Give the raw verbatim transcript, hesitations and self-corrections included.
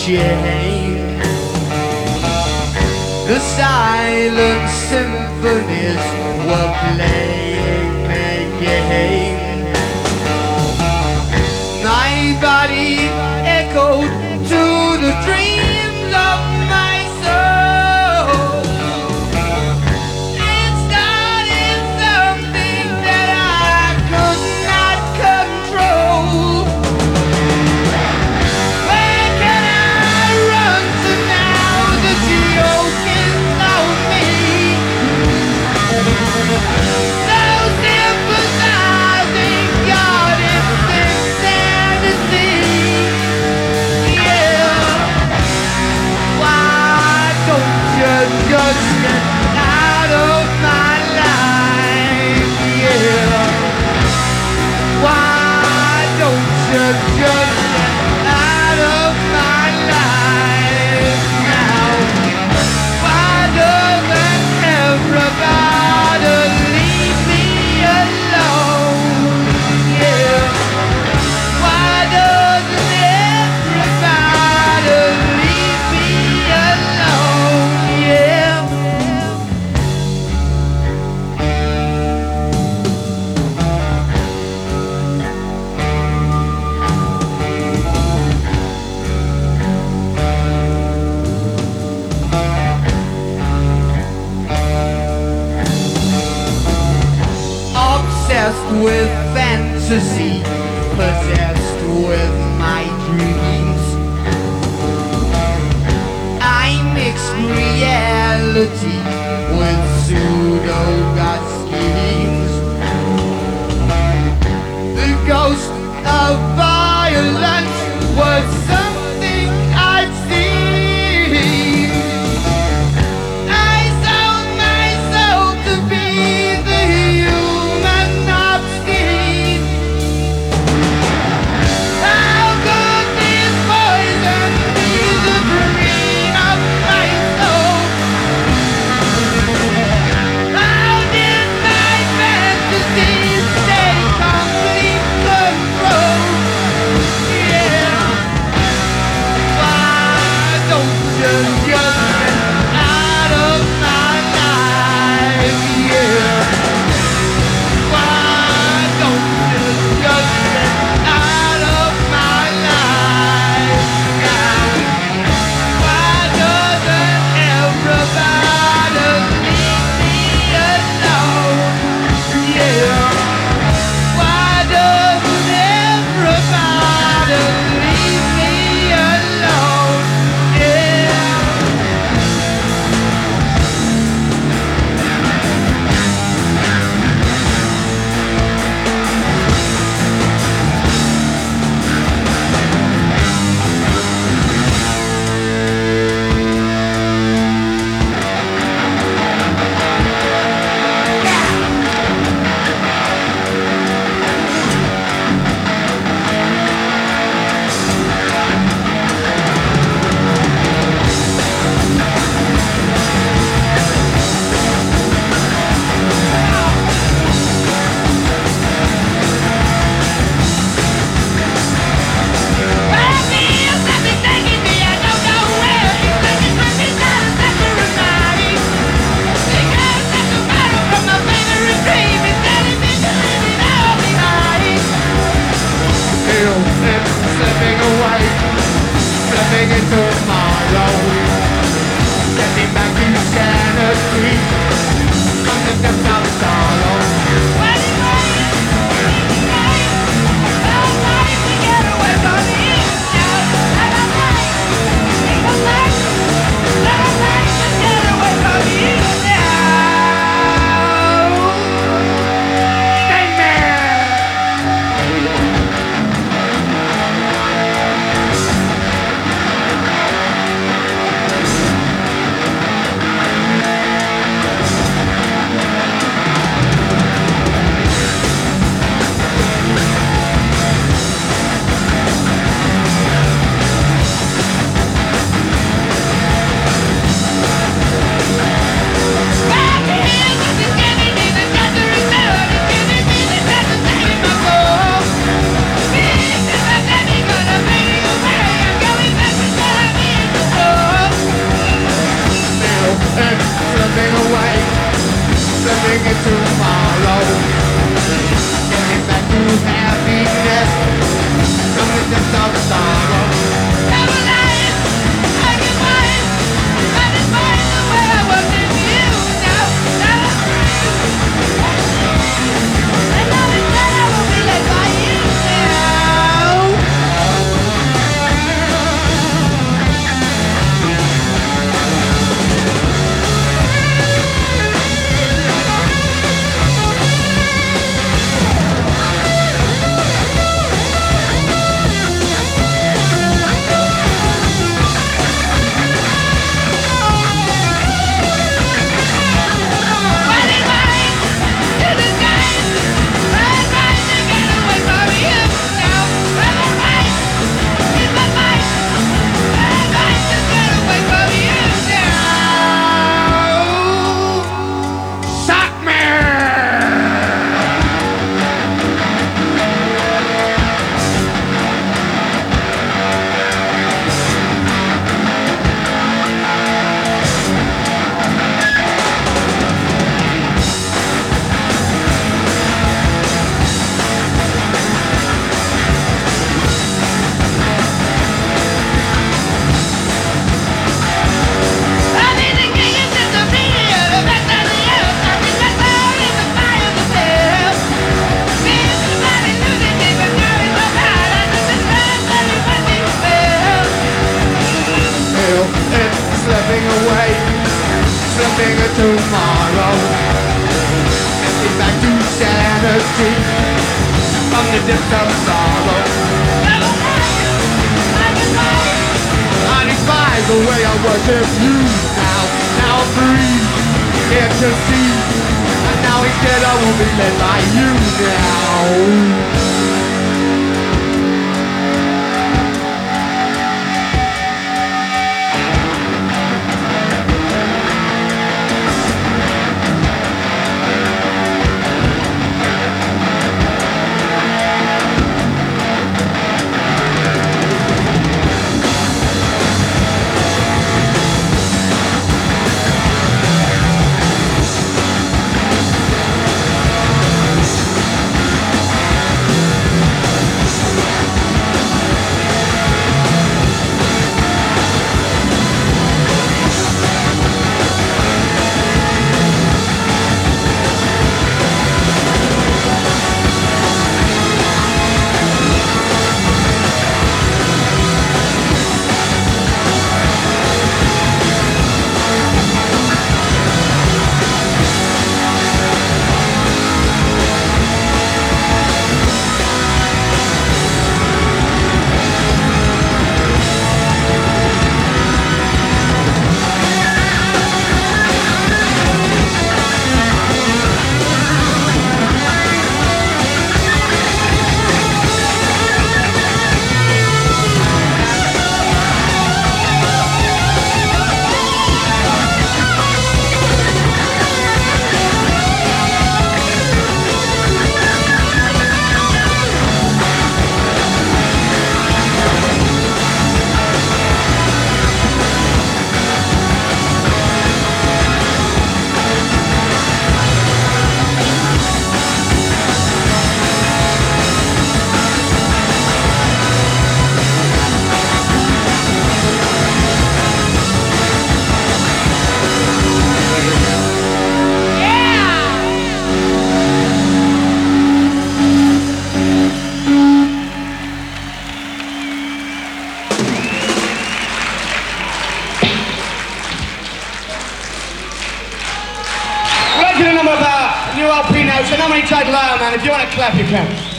shame. The silent symphonies were playing again. My body echoed to the dreams of my soul. It started something that I could not control. Where can I run to now that the yoke is on me? So sympathizing, God, it's insanity. Yeah. Why don't you just get out of my life? Yeah. Why don't you just get out of my life now? Why doesn't everybody leave me alone? Yeah. Why doesn't everybody leave me alone? Yeah. Obsessed with fantasy, possessed with my dreams. I mix reality with pseudo-god schemes. The ghost of violence was something I'd seen. I sold myself to be the human obscene. How could this poison be the dream of my soul? ecstasy from the depths of sorrow. I despise the way I worship you now. Now I'm free, here to see. And now instead I will be led by you now. Number of our new L P notes, and how many take low, man? If you want to clap, you can.